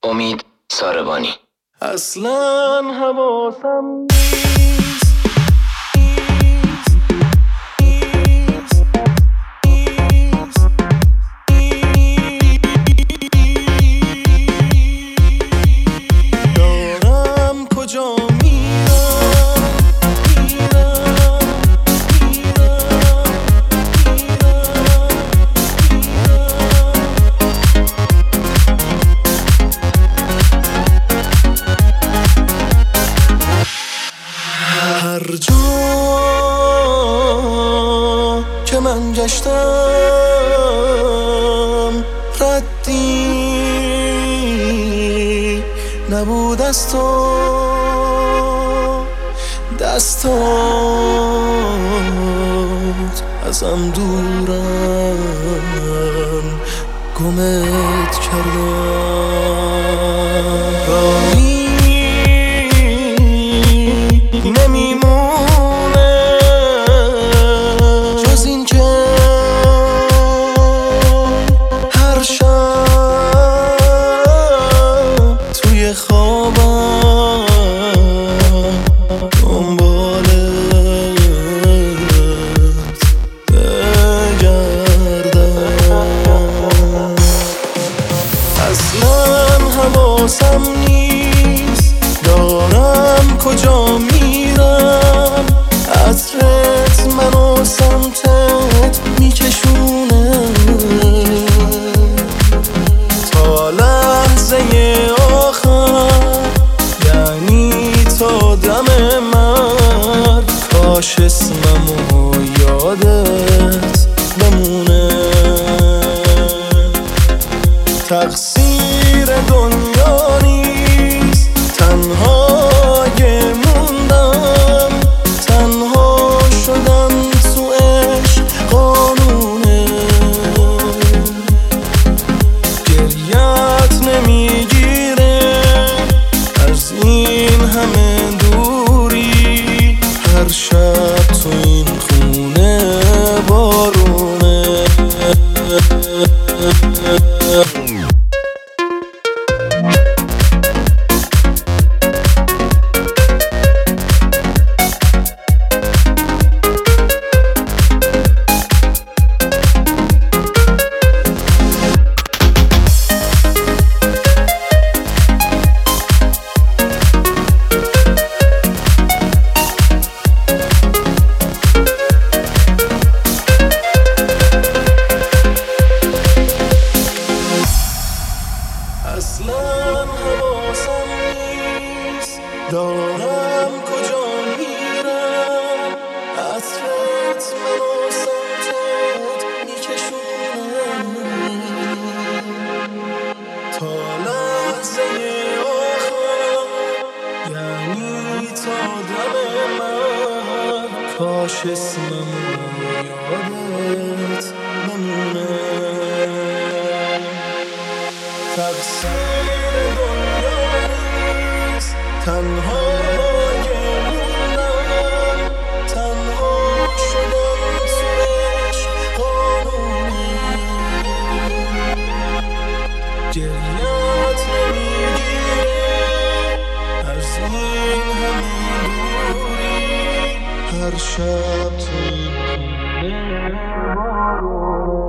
امید ساربانی. اصلا حواسم دارم کجا هر جا که من گشتم ردی نبود از تو، دستات ازم دورن گمت کردم. نمیمونه جز این که هر شب توی خوابم دنبالت بگردم. اصلا حواسم نیست دارم کجا میرم، عطرت منو سمتت میکشونه تا لحظه آخر، یعنی تا دم مرگ. کاش اسممو یادت بمونه. تقصیر دنیا نیست تنها هر شب تو این خونه بارونه. اصلا حواسم نیست دارم کجا میرم، عطرت منو سمتت میکشونه تا لحظه آخر، یعنی تا دم مرگ. کاش اسممو یادت بمونه. تقصیر دنیا نیست تنها موندم، تنها شدم تو عشق قانونی. گریت نمیگیره از این همه دوری، هر شب تو این خونه بارونه.